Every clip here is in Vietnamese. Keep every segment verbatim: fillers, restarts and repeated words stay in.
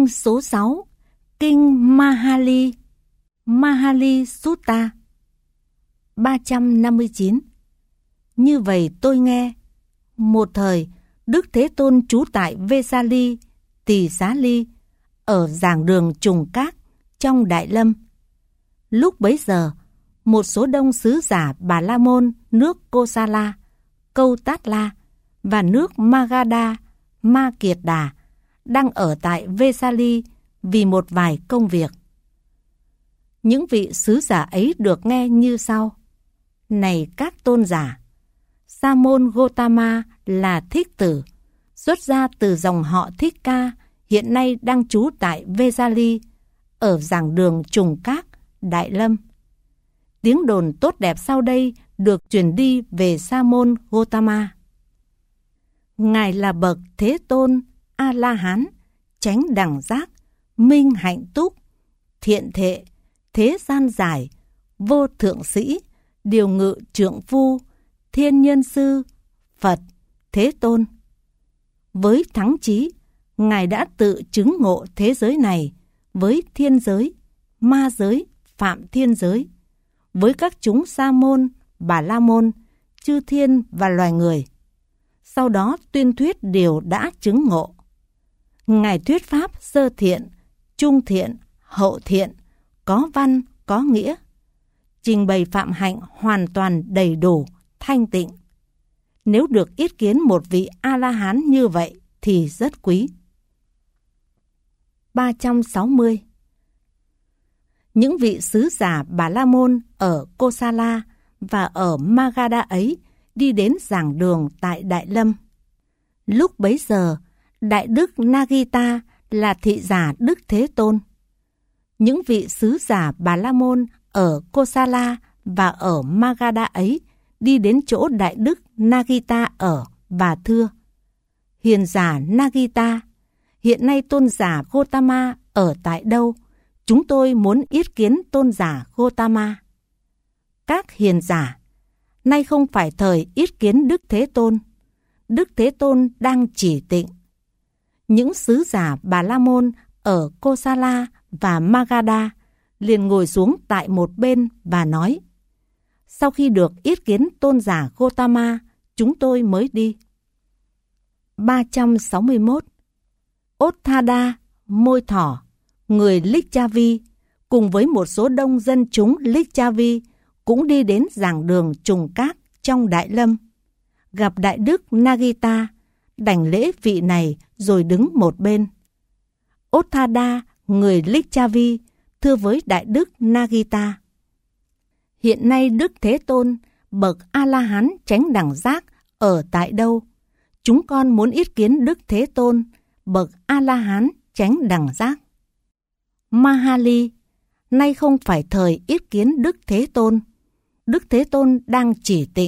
Kinh số sáu, Kinh Mahali, Mahali Sutta, ba trăm năm mươi chín. Như vậy tôi nghe, một thời Đức Thế Tôn trú tại Vesali, Tỳ Xá Ly, ở giảng đường Trùng Các trong Đại Lâm. Lúc bấy giờ, một số đông sứ giả Bà La Môn nước Kosala, Câu Tát La và nước Magadha, Ma Kiệt Đà đang ở tại Vesali vì một vài công việc. Những vị sứ giả ấy được nghe như sau: Này các tôn giả, Sa môn Gotama là thích tử, xuất ra từ dòng họ Thích Ca, hiện nay đang trú tại Vesali, ở giảng đường Trùng Các, Đại Lâm. Tiếng đồn tốt đẹp sau đây được truyền đi về Sa môn Gotama. Ngài là bậc Thế Tôn, A-la-hán, chánh đẳng giác, minh hạnh túc, thiện thệ, thế gian giải, vô thượng sĩ, điều ngự trượng phu, thiên nhân sư, Phật, Thế Tôn. Với thắng chí, Ngài đã tự chứng ngộ thế giới này với thiên giới, ma giới, phạm thiên giới, với các chúng Sa môn, Bà La Môn, chư thiên và loài người. Sau đó tuyên thuyết điều đã chứng ngộ. Ngài thuyết pháp sơ thiện, trung thiện, hậu thiện, có văn, có nghĩa, trình bày phạm hạnh hoàn toàn đầy đủ, thanh tịnh. Nếu được yết kiến một vị A-la-hán như vậy thì rất quý. ba trăm sáu mươi. Những vị sứ giả Bà La Môn ở Kosala và ở Magadha ấy đi đến giảng đường tại Đại Lâm. Lúc bấy giờ, Đại Đức Nagita là thị giả Đức Thế Tôn. Những vị sứ giả Bà La Môn ở Kosala và ở Magadha ấy đi đến chỗ Đại Đức Nagita ở và thưa: Hiền giả Nagita, hiện nay tôn giả Gotama ở tại đâu? Chúng tôi muốn yết kiến tôn giả Gotama. Các hiền giả, nay không phải thời yết kiến Đức Thế Tôn. Đức Thế Tôn đang chỉ tịnh. Những sứ giả Bà La Môn ở Kosala và Magadha liền ngồi xuống tại một bên và nói: Sau khi được yết kiến tôn giả Gotama, chúng tôi mới đi. ba trăm sáu mươi mốt. Otthada, môi thỏ, người Lichavi, cùng với một số đông dân chúng Lichavi cũng đi đến giảng đường Trùng Các trong Đại Lâm, gặp Đại Đức Nagita, đảnh lễ vị này rồi đứng một bên. Otthada, người Lichavi, thưa với Đại Đức Nagita: Hiện nay Đức Thế Tôn, bậc A-la-hán chánh đẳng giác, ở tại đâu? Chúng con muốn yết kiến Đức Thế Tôn, bậc A-la-hán chánh đẳng giác. Mahali, nay không phải thời yết kiến Đức Thế Tôn. Đức Thế Tôn đang chỉ tịnh.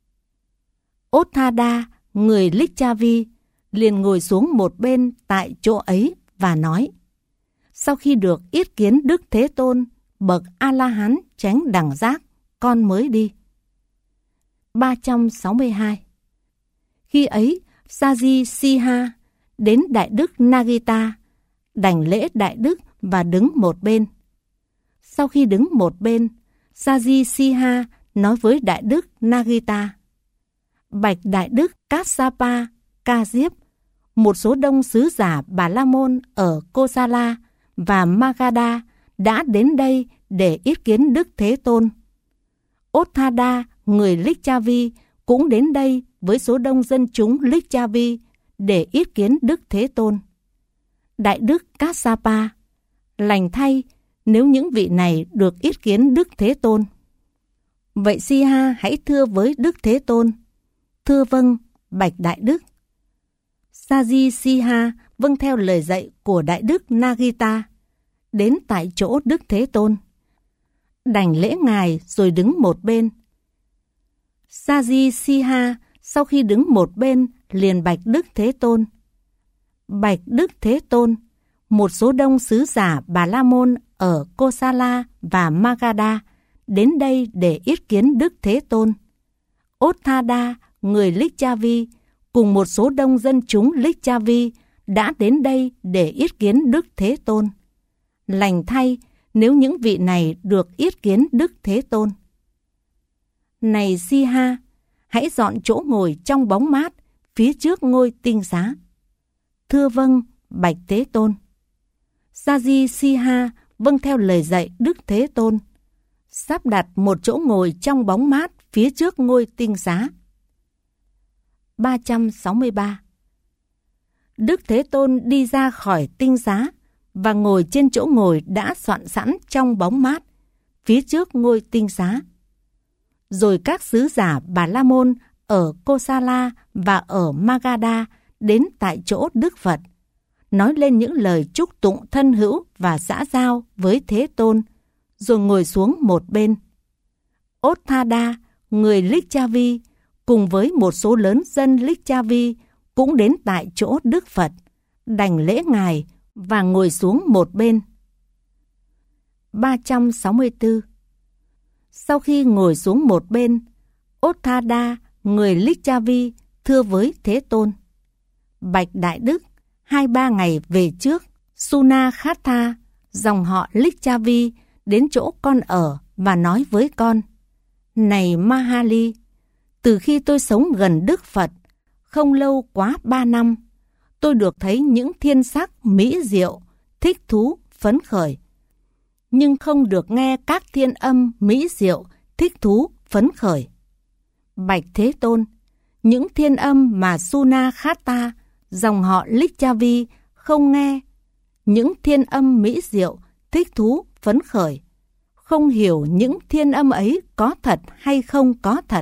Otthada, người Lichavi, liền ngồi xuống một bên tại chỗ ấy và nói: Sau khi được yết kiến Đức Thế Tôn, bậc A-la-hán chánh đẳng giác, con mới đi. ba trăm sáu mươi hai. Khi ấy, Saji Siha đến Đại Đức Nagita, đảnh lễ Đại Đức và đứng một bên. Sau khi đứng một bên, Saji Siha nói với Đại Đức Nagita: Bạch Đại Đức Kassapa, Ca Diếp, một số đông sứ giả Bà La Môn ở Kosala và Magadha đã đến đây để yết kiến Đức Thế Tôn. Otthada, người Lichavi, cũng đến đây với số đông dân chúng Lichavi để yết kiến Đức Thế Tôn. Đại Đức Kassapa: Lành thay, nếu những vị này được yết kiến Đức Thế Tôn. Vậy Siha hãy thưa với Đức Thế Tôn: Thưa vâng, bạch Đại Đức. Saji Siha vâng theo lời dạy của Đại Đức Nagita, đến tại chỗ Đức Thế Tôn, đảnh lễ Ngài rồi đứng một bên. Saji Siha sau khi đứng một bên liền bạch Đức Thế Tôn: Bạch Đức Thế Tôn, một số đông sứ giả Bà La Môn ở Kosala và Magadha đến đây để yết kiến Đức Thế Tôn. Otthada, người Lichavi, cùng một số đông dân chúng Lichavi đã đến đây để yết kiến Đức Thế Tôn. Lành thay nếu những vị này được yết kiến Đức Thế Tôn. Này Si-ha, hãy dọn chỗ ngồi trong bóng mát phía trước ngôi tinh xá. Thưa vâng, bạch Thế Tôn. Sa-di Si-ha vâng theo lời dạy Đức Thế Tôn, sắp đặt một chỗ ngồi trong bóng mát phía trước ngôi tinh xá. ba trăm sáu mươi ba. Đức Thế Tôn đi ra khỏi tinh xá và ngồi trên chỗ ngồi đã soạn sẵn trong bóng mát phía trước ngôi tinh xá. Rồi các sứ giả Bà La Môn ở Kosala và ở Magadha đến tại chỗ Đức Phật, nói lên những lời chúc tụng thân hữu và xã giao với Thế Tôn, rồi ngồi xuống một bên. Otthada, người Licchavi, cùng với một số lớn dân Licchavi cũng đến tại chỗ Đức Phật, đảnh lễ Ngài và ngồi xuống một bên. ba trăm sáu mươi tư. Sau khi ngồi xuống một bên, Otthada, người Licchavi, thưa với Thế Tôn: Bạch Đại Đức, hai ba ngày về trước, Sunakhatha, dòng họ Licchavi, đến chỗ con ở và nói với con: Này Mahali, từ khi tôi sống gần Đức Phật, không lâu quá ba năm, tôi được thấy những thiên sắc mỹ diệu, thích thú, phấn khởi, nhưng không được nghe các thiên âm mỹ diệu, thích thú, phấn khởi. Bạch Thế Tôn, những thiên âm mà Sunakhatha, dòng họ Licchavi, không nghe, những thiên âm mỹ diệu, thích thú, phấn khởi, không hiểu những thiên âm ấy có thật hay không có thật.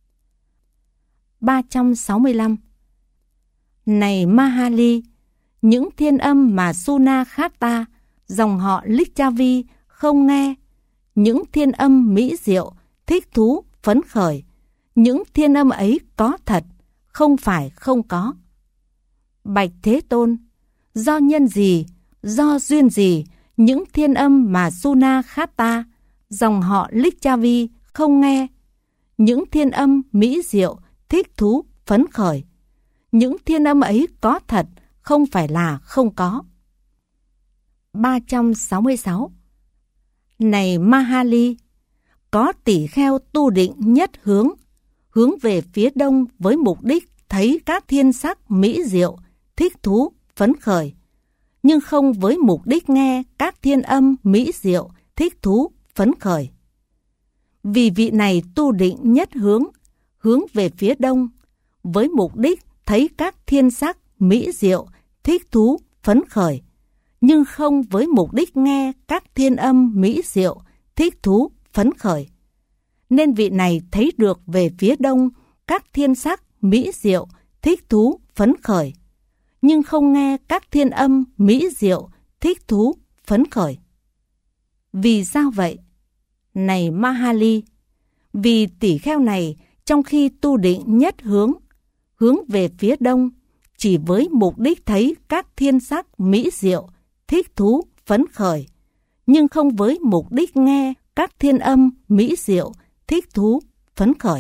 ba trăm sáu mươi lăm. Này Mahali, những thiên âm mà Sunakhatha, dòng họ Licchavi, không nghe, những thiên âm mỹ diệu, thích thú, phấn khởi, những thiên âm ấy có thật, không phải không có. Bạch Thế Tôn, do nhân gì, do duyên gì, những thiên âm mà Sunakhatha, dòng họ Licchavi, không nghe, những thiên âm mỹ diệu, thích thú, phấn khởi, những thiên âm ấy có thật, không phải là không có. ba trăm sáu mươi sáu. Này Mahali, có tỷ kheo tu định nhất hướng, hướng về phía đông với mục đích thấy các thiên sắc mỹ diệu, thích thú, phấn khởi, nhưng không với mục đích nghe các thiên âm mỹ diệu, thích thú, phấn khởi. Vì vị này tu định nhất hướng, hướng về phía đông, với mục đích thấy các thiên sắc mỹ diệu, thích thú, phấn khởi, nhưng không với mục đích nghe các thiên âm mỹ diệu, thích thú, phấn khởi. Nên vị này thấy được về phía đông các thiên sắc mỹ diệu, thích thú, phấn khởi, nhưng không nghe các thiên âm mỹ diệu, thích thú, phấn khởi. Vì sao vậy? Này Mahali, vì tỷ kheo này trong khi tu định nhất hướng, hướng về phía đông, chỉ với mục đích thấy các thiên sắc mỹ diệu, thích thú, phấn khởi, nhưng không với mục đích nghe các thiên âm mỹ diệu, thích thú, phấn khởi.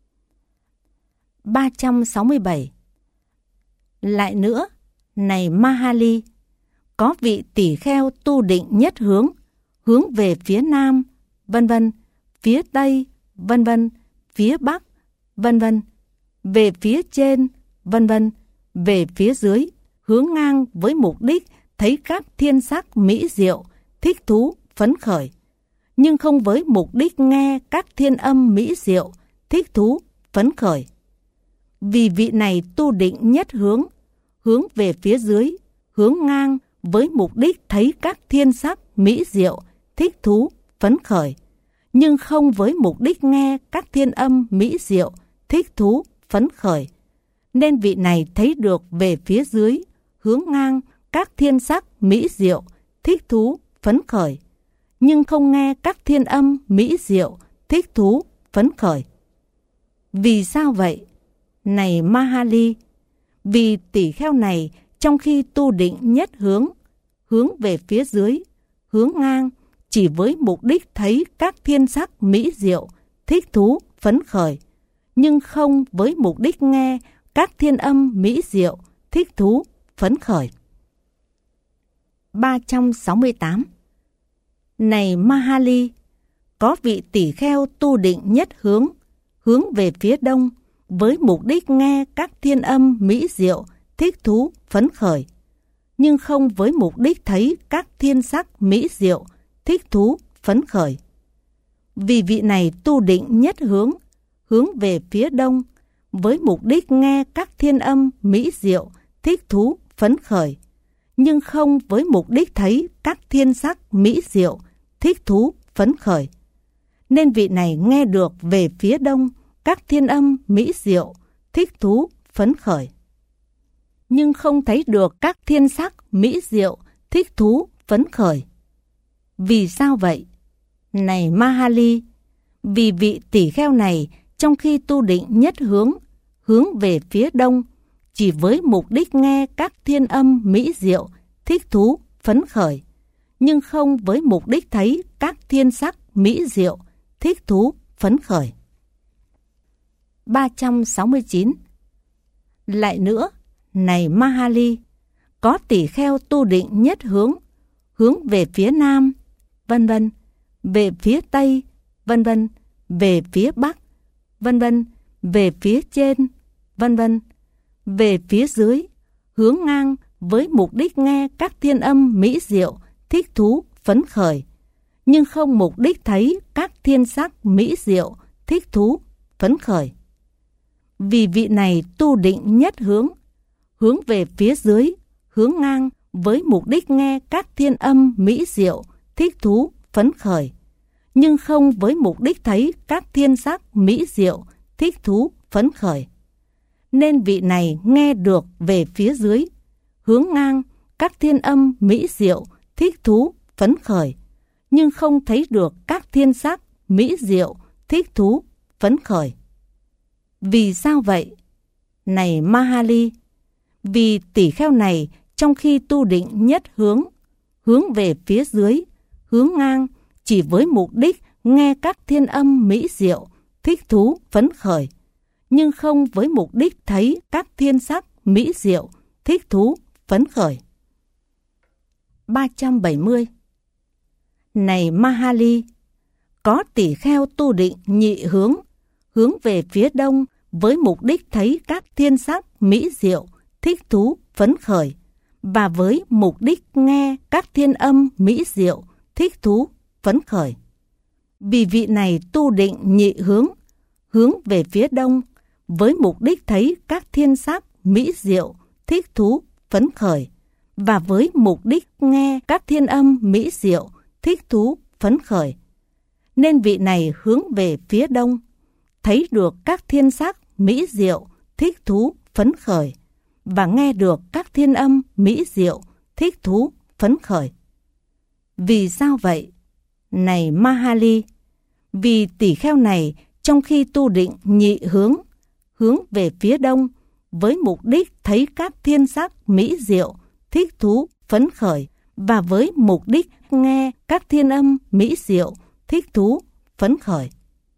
ba trăm sáu mươi bảy. Lại nữa, này Mahali, có vị tỷ kheo tu định nhất hướng, hướng về phía nam, vân vân, phía tây, vân vân, phía bắc, vân vân, về phía trên, vân vân, về phía dưới, hướng ngang với mục đích thấy các thiên sắc mỹ diệu, thích thú, phấn khởi, nhưng không với mục đích nghe các thiên âm mỹ diệu, thích thú, phấn khởi. Vì vị này tu định nhất hướng, hướng về phía dưới, hướng ngang với mục đích thấy các thiên sắc mỹ diệu, thích thú, phấn khởi, nhưng không với mục đích nghe các thiên âm mỹ diệu, thích thú, phấn khởi. Nên vị này thấy được về phía dưới, hướng ngang các thiên sắc mỹ diệu, thích thú, phấn khởi, nhưng không nghe các thiên âm mỹ diệu, thích thú, phấn khởi. Vì sao vậy? Này Mahali, vì tỷ kheo này trong khi tu định nhất hướng, hướng về phía dưới, hướng ngang, chỉ với mục đích thấy các thiên sắc mỹ diệu, thích thú, phấn khởi, nhưng không với mục đích nghe các thiên âm mỹ diệu, thích thú, phấn khởi. ba trăm sáu mươi tám. Này Mahali, có vị tỷ kheo tu định nhất hướng, hướng về phía đông, với mục đích nghe các thiên âm mỹ diệu, thích thú, phấn khởi, nhưng không với mục đích thấy các thiên sắc mỹ diệu, thích thú, phấn khởi. Vì vị này tu định nhất hướng, hướng về phía đông, với mục đích nghe các thiên âm mỹ diệu, thích thú, phấn khởi, nhưng không với mục đích thấy các thiên sắc mỹ diệu, thích thú, phấn khởi. Nên vị này nghe được về phía đông các thiên âm mỹ diệu, thích thú, phấn khởi, nhưng không thấy được các thiên sắc mỹ diệu, thích thú, phấn khởi. Vì sao vậy? Này Mahali, vì vị tỷ kheo này trong khi tu định nhất hướng, hướng về phía đông, chỉ với mục đích nghe các thiên âm mỹ diệu, thích thú, phấn khởi, nhưng không với mục đích thấy các thiên sắc mỹ diệu, thích thú, phấn khởi. ba trăm sáu mươi chín. Lại nữa, này Mahali, có tỷ kheo tu định nhất hướng, hướng về phía nam, vân vân, về phía tây, vân vân, về phía bắc, vân vân, về phía trên, vân vân, về phía dưới, hướng ngang với mục đích nghe các thiên âm mỹ diệu, thích thú, phấn khởi, nhưng không mục đích thấy các thiên sắc mỹ diệu, thích thú, phấn khởi. Vì vị này tu định nhất hướng, hướng về phía dưới, hướng ngang với mục đích nghe các thiên âm mỹ diệu, thích thú, phấn khởi, nhưng không với mục đích thấy các thiên sắc mỹ diệu, thích thú, phấn khởi. Nên vị này nghe được về phía dưới, hướng ngang các thiên âm mỹ diệu, thích thú, phấn khởi, nhưng không thấy được các thiên sắc mỹ diệu, thích thú, phấn khởi. Vì sao vậy? Này Mahali, vì tỷ kheo này trong khi tu định nhất hướng, hướng về phía dưới, hướng ngang chỉ với mục đích nghe các thiên âm mỹ diệu, thích thú, phấn khởi, nhưng không với mục đích thấy các thiên sắc mỹ diệu, thích thú, phấn khởi. ba trăm bảy mươi. Này Mahali, có tỷ kheo tu định nhị hướng, hướng về phía đông với mục đích thấy các thiên sắc mỹ diệu, thích thú, phấn khởi, và với mục đích nghe các thiên âm mỹ diệu, thích thú, phấn khởi. Vì vị này tu định nhị hướng, hướng về phía đông với mục đích thấy các thiên sắc mỹ diệu, thích thú, phấn khởi, và với mục đích nghe các thiên âm mỹ diệu, thích thú, phấn khởi. Nên vị này hướng về phía đông, thấy được các thiên sắc mỹ diệu, thích thú, phấn khởi, và nghe được các thiên âm mỹ diệu, thích thú, phấn khởi. Vì sao vậy? Này Mahali, vì tỷ kheo này trong khi tu định nhị hướng, hướng về phía đông với mục đích thấy các thiên sắc mỹ diệu, thích thú, phấn khởi, và với mục đích nghe các thiên âm mỹ diệu, thích thú, phấn khởi.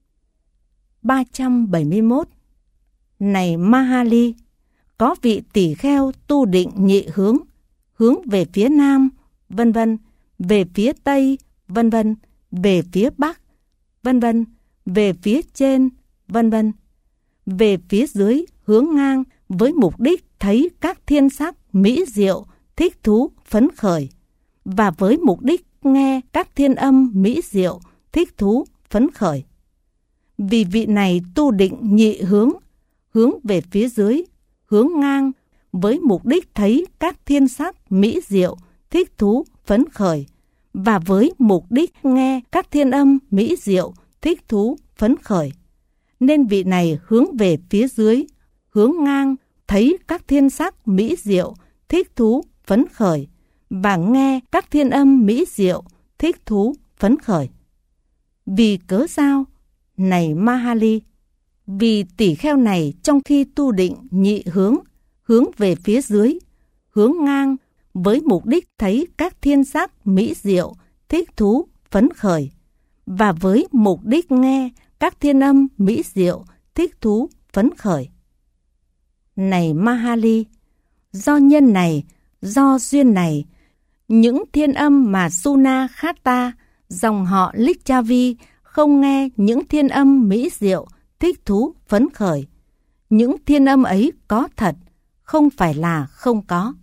ba trăm bảy mươi mốt. Này Mahali, có vị tỷ kheo tu định nhị hướng, hướng về phía nam, vân vân, về phía tây, vân vân, về phía bắc, vân vân, về phía trên, vân vân, về phía dưới, hướng ngang với mục đích thấy các thiên sắc mỹ diệu, thích thú, phấn khởi, và với mục đích nghe các thiên âm mỹ diệu, thích thú, phấn khởi. Vì vị này tu định nhị hướng, hướng về phía dưới, hướng ngang với mục đích thấy các thiên sắc mỹ diệu, thích thú, phấn khởi, và với mục đích nghe các thiên âm mỹ diệu, thích thú, phấn khởi. Nên vị này hướng về phía dưới, hướng ngang thấy các thiên sắc mỹ diệu, thích thú, phấn khởi, và nghe các thiên âm mỹ diệu, thích thú, phấn khởi. Vì cớ sao? Này Mahali, vì tỷ kheo này trong khi tu định nhị hướng, hướng về phía dưới, hướng ngang với mục đích thấy các thiên sắc mỹ diệu, thích thú, phấn khởi, và với mục đích nghe các thiên âm mỹ diệu, thích thú, phấn khởi. Này Mahali, do nhân này, do duyên này, những thiên âm mà Suna Khata, dòng họ Lichavi, không nghe những thiên âm mỹ diệu, thích thú, phấn khởi. Những thiên âm ấy có thật, không phải là không có.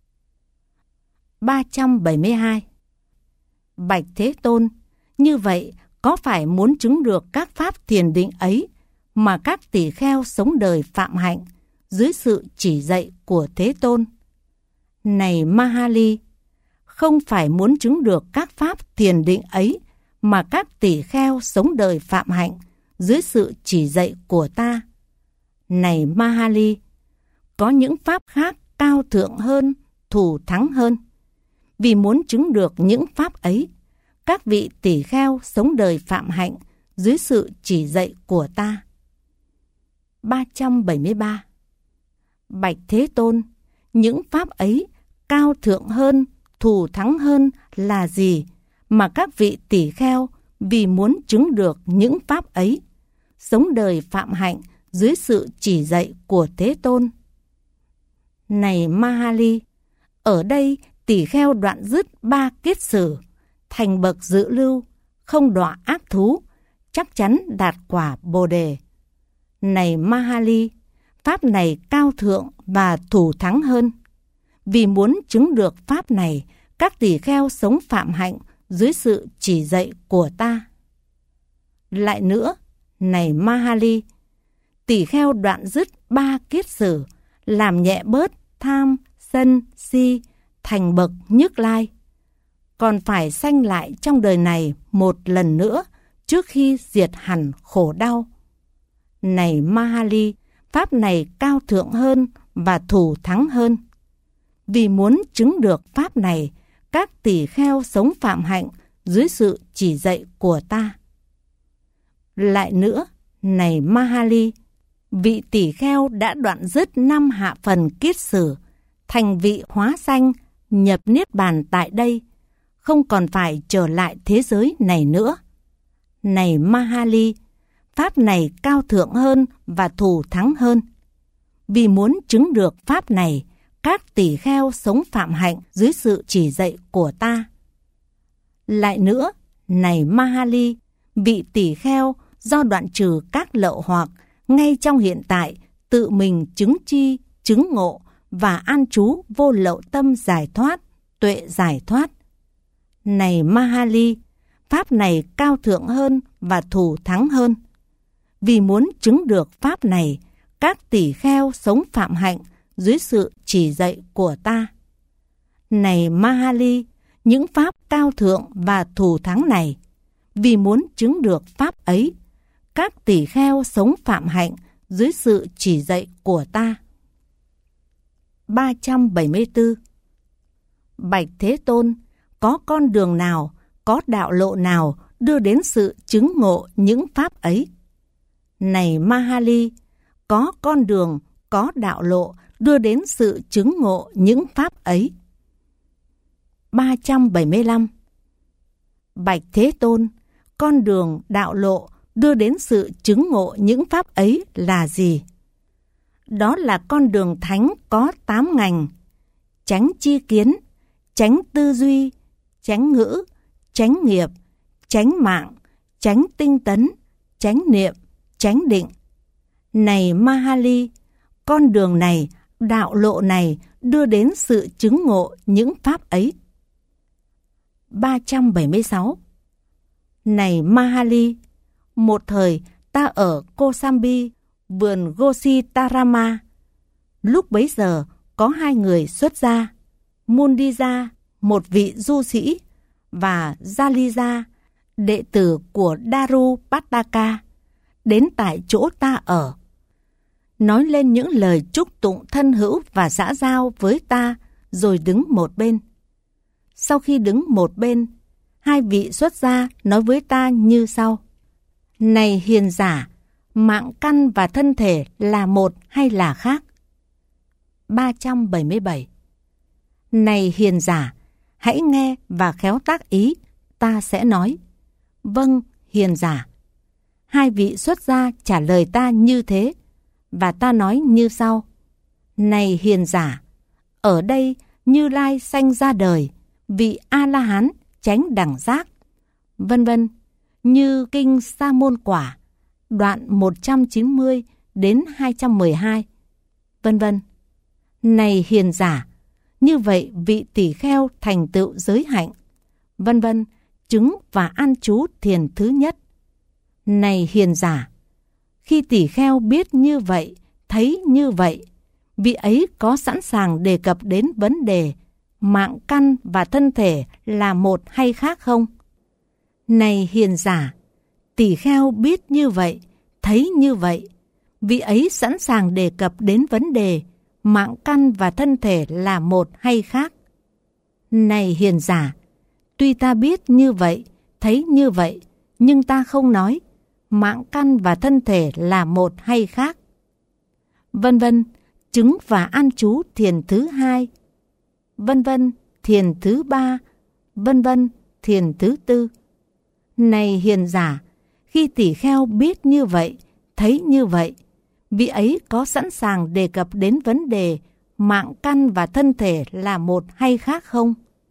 ba trăm bảy mươi hai. Bạch Thế Tôn, như vậy có phải muốn chứng được các pháp thiền định ấy mà các tỷ kheo sống đời phạm hạnh dưới sự chỉ dạy của Thế Tôn? Này Mahali, không phải muốn chứng được các pháp thiền định ấy mà các tỷ kheo sống đời phạm hạnh dưới sự chỉ dạy của ta. Này Mahali, có những pháp khác cao thượng hơn, thù thắng hơn. Vì muốn chứng được những pháp ấy, các vị tỷ kheo sống đời phạm hạnh dưới sự chỉ dạy của ta. ba trăm bảy mươi ba. Bạch Thế Tôn, những pháp ấy cao thượng hơn, thù thắng hơn là gì mà các vị tỷ kheo vì muốn chứng được những pháp ấy, sống đời phạm hạnh dưới sự chỉ dạy của Thế Tôn? Này Mahali, ở đây tỷ kheo đoạn dứt ba kiết sử, thành bậc dự lưu, không đọa ác thú, chắc chắn đạt quả Bồ Đề. Này Mahali, pháp này cao thượng và thù thắng hơn. Vì muốn chứng được pháp này, các tỷ kheo sống phạm hạnh dưới sự chỉ dạy của ta. Lại nữa, này Mahali, tỷ kheo đoạn dứt ba kiết sử, làm nhẹ bớt tham, sân, si, thành bậc Nhất Lai, còn phải sanh lại trong đời này một lần nữa trước khi diệt hẳn khổ đau. Này Mahali, pháp này cao thượng hơn và thù thắng hơn. Vì muốn chứng được pháp này, các tỷ kheo sống phạm hạnh dưới sự chỉ dạy của ta. Lại nữa, này Mahali, vị tỷ kheo đã đoạn dứt năm hạ phần kiết sử, thành vị hóa sanh, nhập niết bàn tại đây, không còn phải trở lại thế giới này nữa. Này Mahali, pháp này cao thượng hơn và thù thắng hơn. Vì muốn chứng được pháp này, các tỷ kheo sống phạm hạnh dưới sự chỉ dạy của ta. Lại nữa, này Mahali, vị tỷ kheo do đoạn trừ các lậu hoặc ngay trong hiện tại tự mình chứng chi, chứng ngộ và an trú vô lậu tâm giải thoát, tuệ giải thoát. Này Mahali, pháp này cao thượng hơn và thù thắng hơn. Vì muốn chứng được pháp này, các tỷ kheo sống phạm hạnh dưới sự chỉ dạy của ta. Này Mahali, những pháp cao thượng và thù thắng này, vì muốn chứng được pháp ấy, các tỷ kheo sống phạm hạnh dưới sự chỉ dạy của ta. ba trăm bảy mươi tư. Bạch Thế Tôn, có con đường nào, có đạo lộ nào đưa đến sự chứng ngộ những pháp ấy? Này Mahali, có con đường, có đạo lộ đưa đến sự chứng ngộ những pháp ấy. ba trăm bảy mươi lăm. Bạch Thế Tôn, con đường, đạo lộ đưa đến sự chứng ngộ những pháp ấy là gì? Đó là con đường thánh có tám ngành: chánh chi kiến, chánh tư duy, chánh ngữ, chánh nghiệp, chánh mạng, chánh tinh tấn, chánh niệm, chánh định. Này Mahali, con đường này, đạo lộ này đưa đến sự chứng ngộ những pháp ấy. ba trăm bảy mươi sáu. Này Mahali, một thời ta ở Kosambi, vườn Gositarama. Lúc bấy giờ có hai người xuất gia, Mundija, một vị du sĩ, và Jalija, đệ tử của Darupataka, đến tại chỗ ta ở, nói lên những lời chúc tụng thân hữu và xã giao với ta, rồi đứng một bên. Sau khi đứng một bên, hai vị xuất gia nói với ta như sau: Này hiền giả, mạng căn và thân thể là một hay là khác? ba trăm bảy mươi bảy. Này hiền giả, hãy nghe và khéo tác ý, ta sẽ nói. Vâng, hiền giả. Hai vị xuất gia trả lời ta như thế, và ta nói như sau: Này hiền giả, ở đây Như Lai sanh ra đời, vị A-la-hán chánh đẳng giác, vân vân, như kinh Sa Môn Quả, đoạn một trăm chín mươi đến hai trăm mười hai, vân vân. Này hiền giả, như vậy vị tỷ kheo thành tựu giới hạnh, vân vân, chứng và an trú thiền thứ nhất. Này hiền giả, khi tỷ kheo biết như vậy, thấy như vậy, vị ấy có sẵn sàng đề cập đến vấn đề mạng căn và thân thể là một hay khác không? Này hiền giả, tỷ kheo biết như vậy, thấy như vậy, vị ấy sẵn sàng đề cập đến vấn đề mạng căn và thân thể là một hay khác. Này hiền giả, tuy ta biết như vậy, thấy như vậy, nhưng ta không nói mạng căn và thân thể là một hay khác. Vân vân, chứng và an trú thiền thứ hai, vân vân, thiền thứ ba, vân vân, thiền thứ tư. Này hiền giả, khi tỷ kheo biết như vậy, thấy như vậy, vị ấy có sẵn sàng đề cập đến vấn đề mạng căn và thân thể là một hay khác không?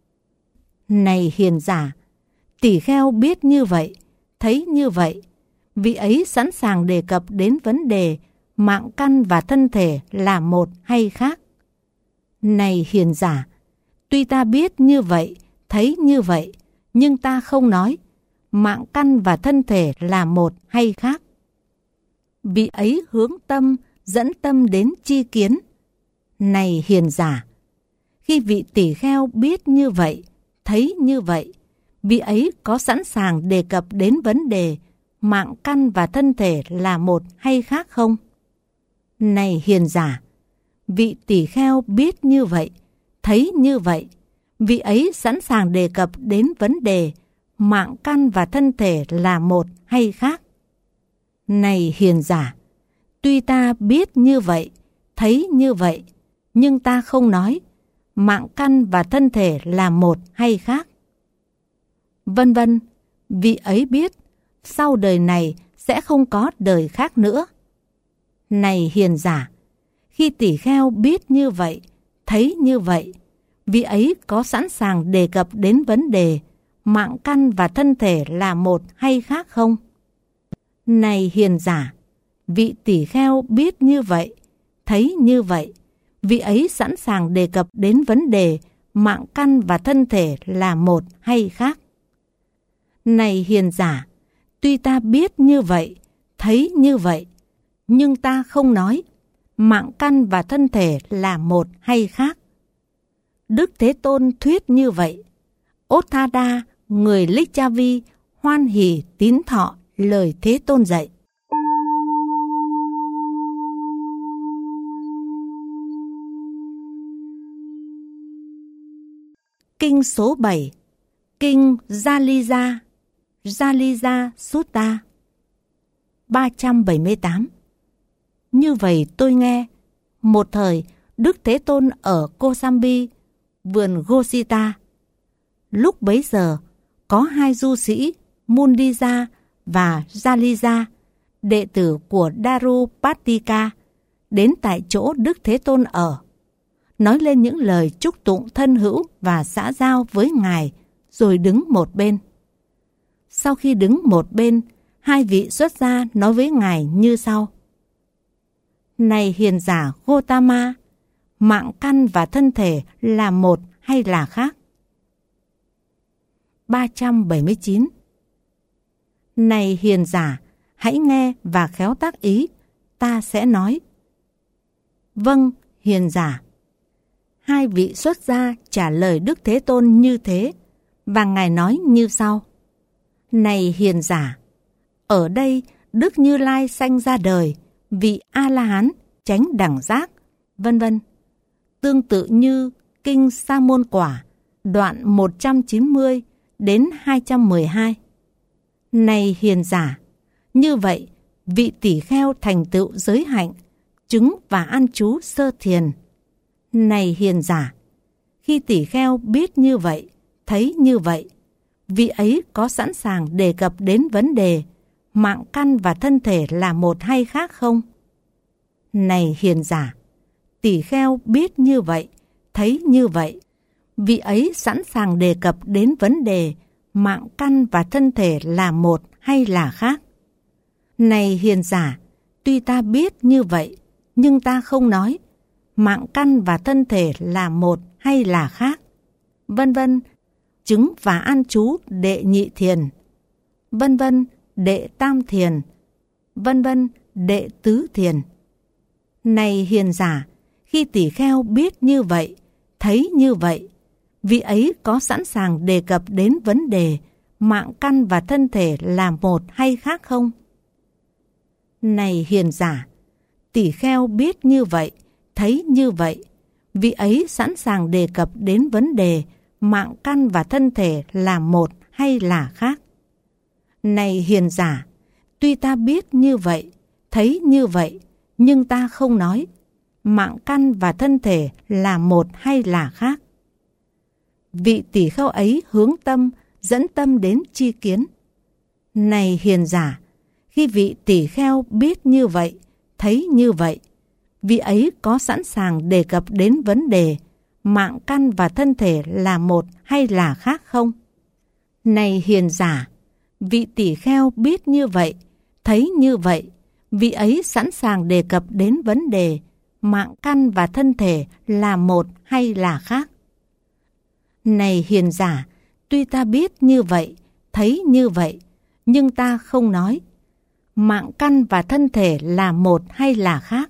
Này hiền giả, tỷ kheo biết như vậy, thấy như vậy, vị ấy sẵn sàng đề cập đến vấn đề mạng căn và thân thể là một hay khác. Này hiền giả, tuy ta biết như vậy, thấy như vậy, nhưng ta không nói mạng căn và thân thể là một hay khác. Vị ấy hướng tâm, dẫn tâm đến chi kiến. Này hiền giả, khi vị tỷ kheo biết như vậy, thấy như vậy, vị ấy có sẵn sàng đề cập đến vấn đề mạng căn và thân thể là một hay khác không? Này hiền giả, vị tỷ kheo biết như vậy, thấy như vậy, vị ấy sẵn sàng đề cập đến vấn đề mạng căn và thân thể là một hay khác. Này hiền giả, tuy ta biết như vậy, thấy như vậy, nhưng ta không nói mạng căn và thân thể là một hay khác. Vân vân, vị ấy biết sau đời này sẽ không có đời khác nữa. Này hiền giả, khi tỷ kheo biết như vậy, thấy như vậy, vị ấy có sẵn sàng đề cập đến vấn đề mạng căn và thân thể là một hay khác không? Này hiền giả, vị tỷ kheo biết như vậy, thấy như vậy, vị ấy sẵn sàng đề cập đến vấn đề mạng căn và thân thể là một hay khác. Này hiền giả, tuy ta biết như vậy, thấy như vậy, nhưng ta không nói mạng căn và thân thể là một hay khác. Đức Thế Tôn thuyết như vậy. Otthada, người Licchavi, hoan hỉ tín thọ lời Thế Tôn dạy. Kinh số bảy, Kinh Jalija, Jalija Sutta, ba trăm bảy mươi tám. Như vậy tôi nghe, một thời Đức Thế Tôn ở Kosambi, vườn Gosita. Lúc bấy giờ, có hai du sĩ Mundija và Jalija, đệ tử của Darupattika, đến tại chỗ Đức Thế Tôn ở, nói lên những lời chúc tụng thân hữu và xã giao với Ngài, rồi đứng một bên. Sau khi đứng một bên, hai vị xuất gia nói với Ngài như sau. Này hiền giả Gotama, mạng căn và thân thể là một hay là khác? ba trăm bảy mươi chín. Này hiền giả, hãy nghe và khéo tác ý, ta sẽ nói. Vâng, hiền giả. Hai vị xuất gia trả lời Đức Thế Tôn như thế, và Ngài nói như sau. Này hiền giả, ở đây Đức Như Lai sanh ra đời, vị A-la-hán, chánh đẳng giác, vân vân. Tương tự như Kinh Sa Môn Quả, đoạn một trăm chín mươi đến hai trăm mười hai. Này hiền giả, như vậy, vị tỷ kheo thành tựu giới hạnh, chứng và an trú sơ thiền. Này hiền giả, khi tỷ kheo biết như vậy, thấy như vậy, vị ấy có sẵn sàng đề cập đến vấn đề mạng căn và thân thể là một hay khác không? Này hiền giả, tỷ kheo biết như vậy, thấy như vậy, vị ấy sẵn sàng đề cập đến vấn đề mạng căn và thân thể là một hay là khác. Này hiền giả, tuy ta biết như vậy, nhưng ta không nói mạng căn và thân thể là một hay là khác. Vân vân, chứng và an trú đệ nhị thiền. Vân vân, đệ tam thiền. Vân vân, đệ tứ thiền. Này hiền giả, khi tỷ kheo biết như vậy, thấy như vậy, vị ấy có sẵn sàng đề cập đến vấn đề mạng căn và thân thể là một hay khác không? Này hiền giả, tỷ kheo biết như vậy, thấy như vậy, vị ấy sẵn sàng đề cập đến vấn đề mạng căn và thân thể là một hay là khác. Này hiền giả, tuy ta biết như vậy, thấy như vậy, nhưng ta không nói mạng căn và thân thể là một hay là khác. Vị tỷ kheo ấy hướng tâm, dẫn tâm đến tri kiến. Này hiền giả, khi vị tỷ kheo biết như vậy, thấy như vậy, vị ấy có sẵn sàng đề cập đến vấn đề mạng căn và thân thể là một hay là khác không? Này hiền giả, vị tỷ kheo biết như vậy, thấy như vậy, vị ấy sẵn sàng đề cập đến vấn đề mạng căn và thân thể là một hay là khác. Này hiền giả, tuy ta biết như vậy, thấy như vậy, nhưng ta không nói mạng căn và thân thể là một hay là khác.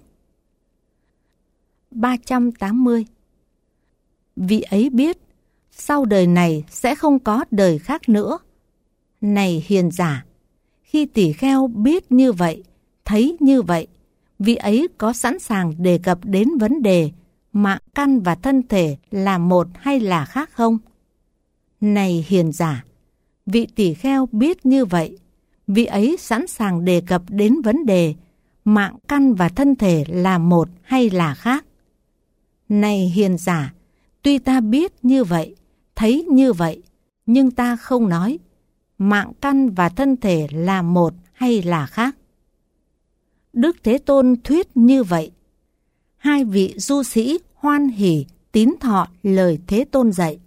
ba trăm tám mươi. Vị ấy biết, sau đời này sẽ không có đời khác nữa. Này hiền giả, khi tỷ kheo biết như vậy, thấy như vậy, vị ấy có sẵn sàng đề cập đến vấn đề mạng căn và thân thể là một hay là khác không? Này hiền giả, vị tỷ kheo biết như vậy, vị ấy sẵn sàng đề cập đến vấn đề mạng căn và thân thể là một hay là khác. Này hiền giả, tuy ta biết như vậy, thấy như vậy, nhưng ta không nói mạng căn và thân thể là một hay là khác. Đức Thế Tôn thuyết như vậy. Hai vị du sĩ hoan hỉ tín thọ lời Thế Tôn dạy.